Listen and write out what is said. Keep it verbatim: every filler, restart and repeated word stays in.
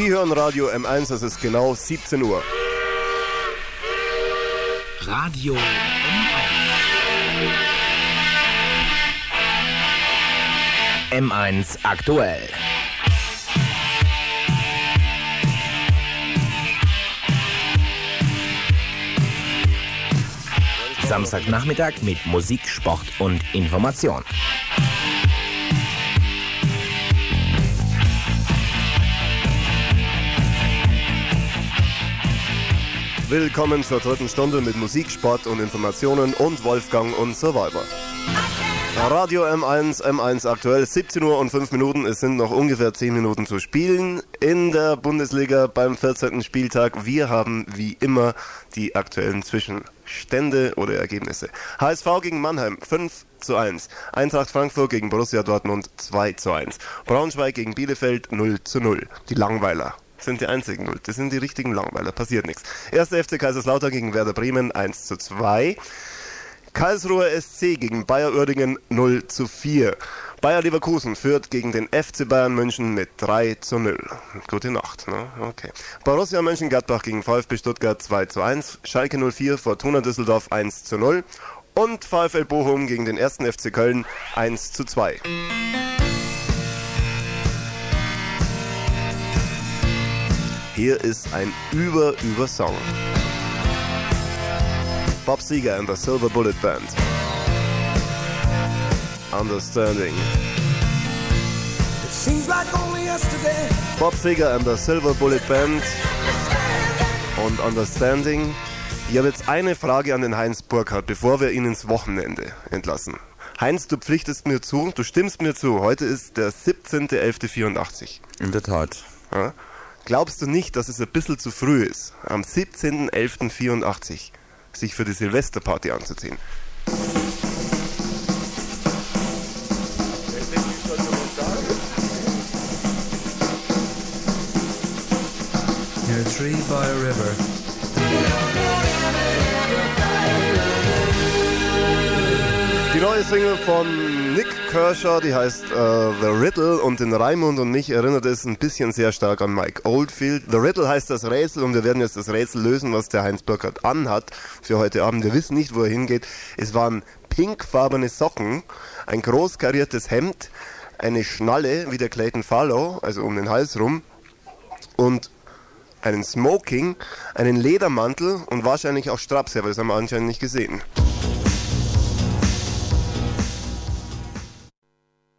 Sie hören Radio M eins, es ist genau siebzehn Uhr. Radio M eins. M eins aktuell. Samstagnachmittag mit Musik, Sport und Information. Willkommen zur dritten Stunde mit Musik, Sport und Informationen und Wolfgang und Survivor. Radio M eins, M eins aktuell, siebzehn Uhr und fünf Minuten. Es sind noch ungefähr zehn Minuten zu spielen in der Bundesliga beim vierzehnten Spieltag. Wir haben wie immer die aktuellen Zwischenstände oder Ergebnisse. H S V gegen Mannheim fünf zu eins. Eintracht Frankfurt gegen Borussia Dortmund zwei zu eins. Braunschweig gegen Bielefeld null zu null. Die Langweiler sind die einzigen Null. Das sind die richtigen Langweiler. Passiert nichts. erster F C Kaiserslautern gegen Werder Bremen eins zu zwei. Karlsruher S C gegen Bayer Uerdingen null zu vier. Bayer Leverkusen führt gegen den F C Bayern München mit drei zu null. Gute Nacht, ne? Okay. Borussia Mönchengladbach gegen VfB Stuttgart zwei zu eins. Schalke null vier, Fortuna Düsseldorf eins zu null. Und VfL Bochum gegen den ersten F C Köln eins zu zwei. Hier ist ein Über-Über-Song. Bob Seger and the Silver Bullet Band. Understanding. It seems like only yesterday. Bob Seger and the Silver Bullet Band und Understanding. Ich habe jetzt eine Frage an den Heinz Burkhardt, bevor wir ihn ins Wochenende entlassen. Heinz, du pflichtest mir zu, du stimmst mir zu. Heute ist der siebzehnter elfter vierundachtzig. In der Tat. Ja? Glaubst du nicht, dass es ein bisschen zu früh ist, am siebzehnter elfter vierundachtzig sich für die Silvesterparty anzuziehen? Near a tree by a river. Die neue Single von Nick Kershaw, die heißt uh, The Riddle, und den Raimund und mich erinnert es ein bisschen sehr stark an Mike Oldfield. The Riddle heißt das Rätsel und wir werden jetzt das Rätsel lösen, was der Heinz Burkhardt anhat für heute Abend. Wir wissen nicht, wo er hingeht. Es waren pinkfarbene Socken, ein groß kariertes Hemd, eine Schnalle wie der Clayton Farlow, also um den Hals rum, und einen Smoking, einen Ledermantel und wahrscheinlich auch Straps, aber das haben wir anscheinend nicht gesehen.